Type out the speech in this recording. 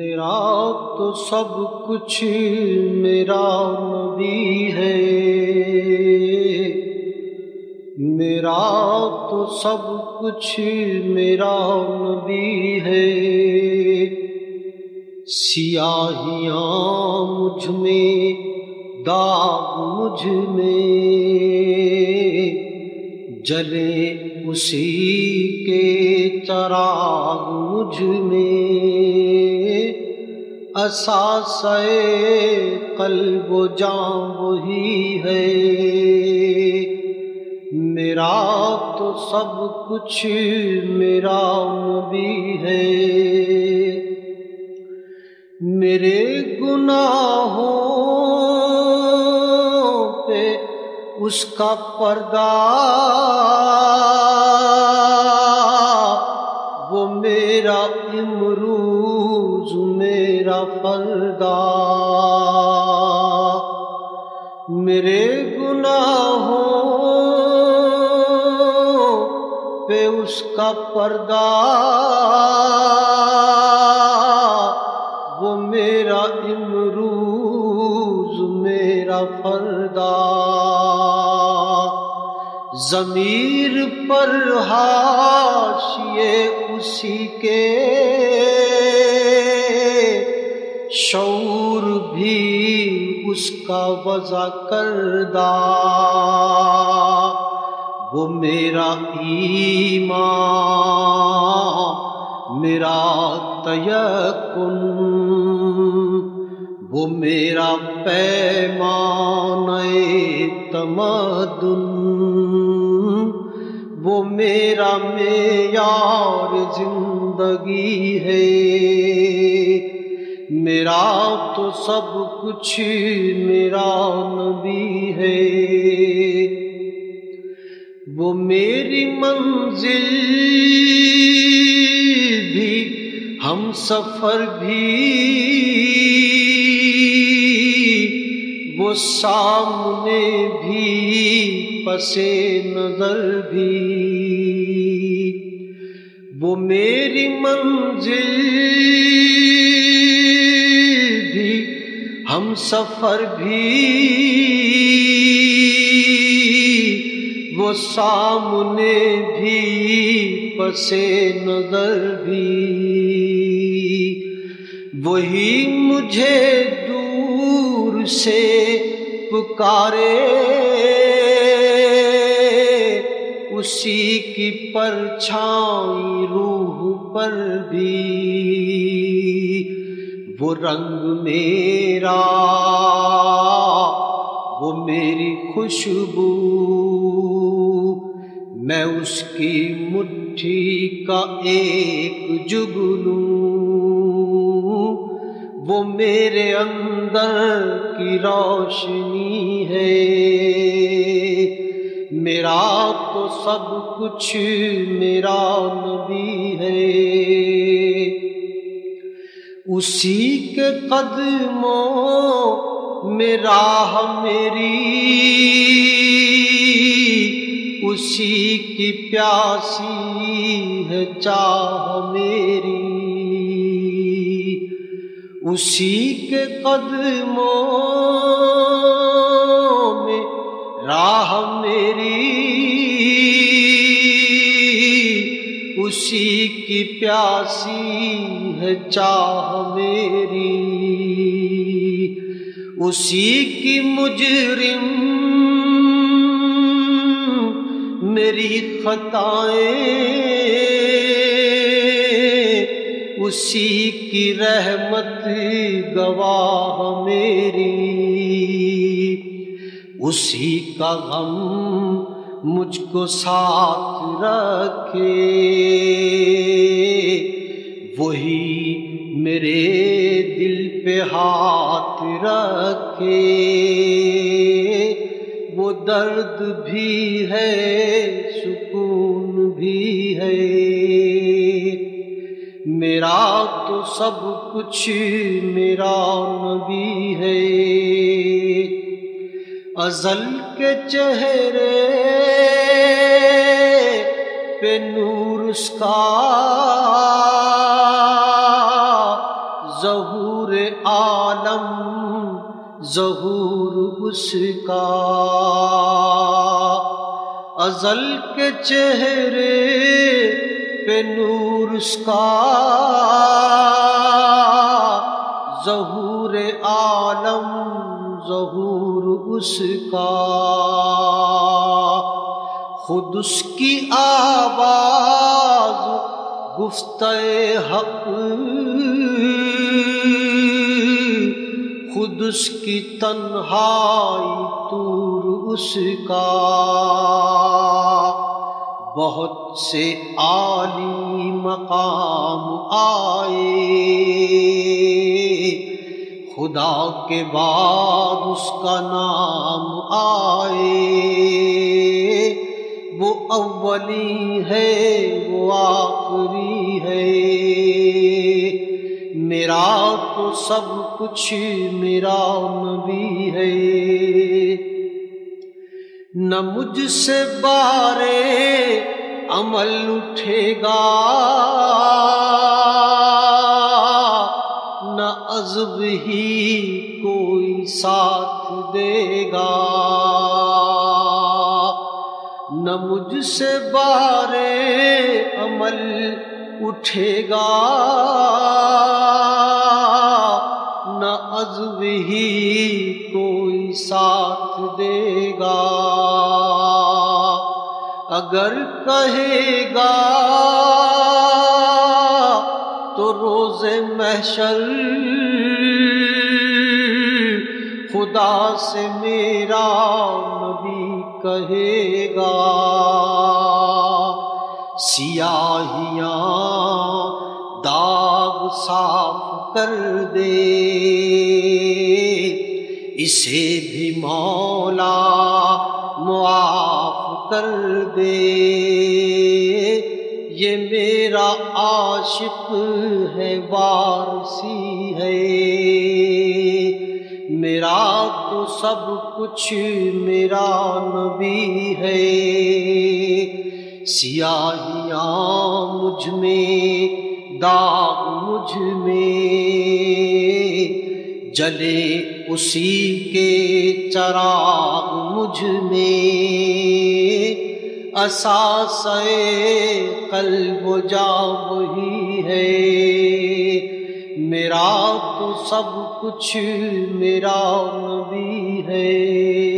میرا تو سب کچھ میرا نبی ہے، میرا تو سب کچھ میرا نبی ہے۔ سیاہیاں مجھ میں، داغ مجھ میں، جلے اسی کے چراغ مجھ میں۔ اثاثہ قلب و جاں وہی ہے، میرا تو سب کچھ میرا نبی ہے۔ میرے گناہوں پہ اس کا پردہ، وہ میرا امروز میرا فردا۔ میرے گناہوں پہ اس کا پردہ، وہ میرا امروز میرا فردا۔ ضمیر پر حاشیے اسی کے، شعور بھی اس کا وضع کردہ۔ وہ میرا ایمان، میرا تیقن، وہ میرا پیمانہ تمدن، وہ میرا معیار زندگی ہے۔ میرا تو سب کچھ میرا نبی ہے۔ وہ میری منزل بھی، ہم سفر بھی، وہ سامنے بھی، پس نظر بھی۔ وہ میری منزل بھی، ہم سفر بھی، وہ سامنے بھی، پس نظر بھی۔ وہی مجھے دور سے پکارے، اسی کی پرچھائی روح پر بھی۔ وہ رنگ میرا، وہ میری خوشبو، میں اس کی مٹھی کا ایک جگنو۔ وہ میرے اندر کی روشنی ہے، میرا تو سب کچھ میرا نبی ہے۔ اسی کے قدموں میں راہ میری، اسی کی پیاسی ہے چاہ میری۔ اسی کے قدموں میں راہ میری، اسی کی پیاسی ہے چاہ میری۔ اسی کی مجرم میری خطائیں، اسی کی رحمت گواہ میری۔ اسی کا غم مجھ کو ساتھ رکھے، وہی میرے دل پہ ہاتھ رکھے۔ وہ درد بھی ہے، سکون بھی ہے، میرا تو سب کچھ میرا نبی ہے۔ ازل کے چہرے پہ نور اس کا، ظہور عالم ظہور اس کا، ازل کے چہرے پہ نور اس کا، ظہور عالم ظہور اس کا، خود اس کی آواز گفتہ حق، خود اس کی تنہائی طور اس کا، بہت سے عالی مقام آئے، خدا کے بعد اس کا نام آئے، وہ اولی ہے وہ آخری ہے، میرا تو سب کچھ میرا نبی ہے، نہ مجھ سے بارے عمل اٹھے گا، نہ عزب ہی کوئی ساتھ دے گا، نہ مجھ سے بارے عمل اٹھے گا، نہ عزب ہی کوئی ساتھ دے گا، اگر کہے گا تو روز محشر خدا سے میرا نبی کہے گا، سیاہیاں داغ صاف کر دے، اسے بھی مولا معاف کر دے، یہ میرا عاشق ہے وارثی ہے، میرا تو سب کچھ میرا نبی ہے، سیاہیاں مجھ میں داغ مجھ میں، جلے اسی کے چراغ مجھ میں، اساسۂ قلب و جاں وہی ہے، میرا تو سب کچھ میرا نبی ہے۔